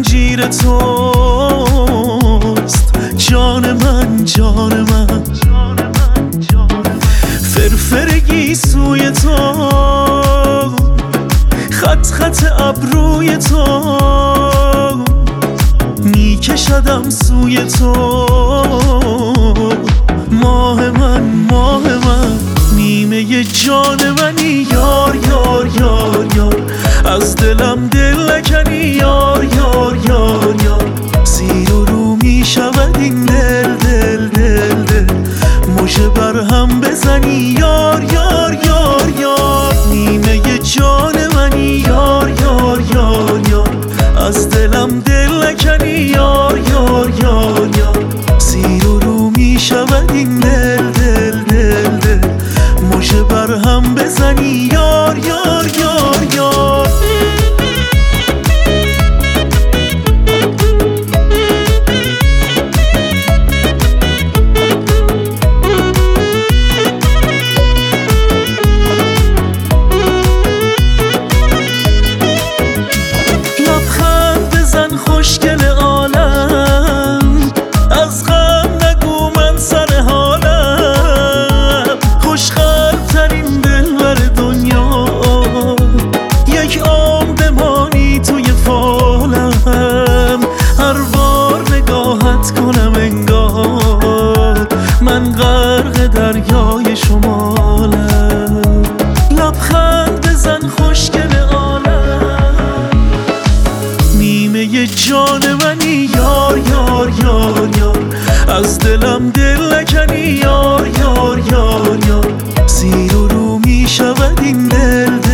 زنجیر توست جان من جان من، فرفر گیسوی تو، خط خط ابروی تو، میکشدم سوی تو. ماه من ماه من، نیمه جان منی یار یار یار یار، از دلم دل نکنی یار یار یار یار. زیر و رو میشود این دل دل دل دل، مژه بر هم بزنی یار یار یار یار. نیمه جان منی یار یار یار یار، از دلم دل نکنی یار یار یار یار. زیر و رو میشود این دل دل دل دل، مژه بر هم بزنی یار یار یار یار. خوشگل عالم، از غم نگو من سر حالم. خوشخلق ترین دلبر دنیا، یک عمر بمانی توی فالم. هر بار نگاهت کنم انگار من غرق دریای شمالم. لبخند بزن خوشگل جان منی یار یار یار یار، از دلم دل نکنی یار یار یار یار. زیر و رو میشود این دل دل